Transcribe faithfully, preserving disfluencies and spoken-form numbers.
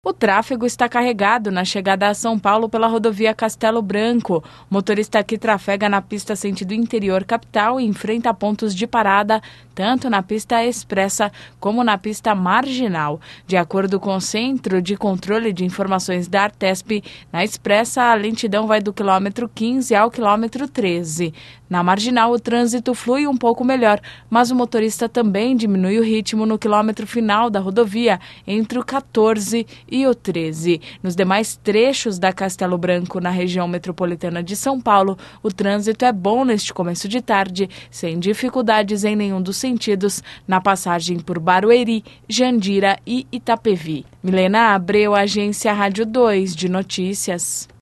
O tráfego está carregado na chegada a São Paulo pela rodovia Castelo Branco. O motorista que trafega na pista sentido interior capital e enfrenta pontos de parada, tanto na pista expressa como na pista marginal. De acordo com o Centro de Controle de Informações da Artesp, na expressa a lentidão vai do quilômetro quinze ao quilômetro treze. Na marginal o trânsito flui um pouco melhor, mas o motorista também diminui o ritmo no quilômetro final da rodovia, entre o quatorze e o treze. Nos demais trechos da Castelo Branco, na região metropolitana de São Paulo, o trânsito é bom neste começo de tarde, sem dificuldades em nenhum dos sentidos, na passagem por Barueri, Jandira e Itapevi. Milena Abreu, Agência Rádio dois de Notícias.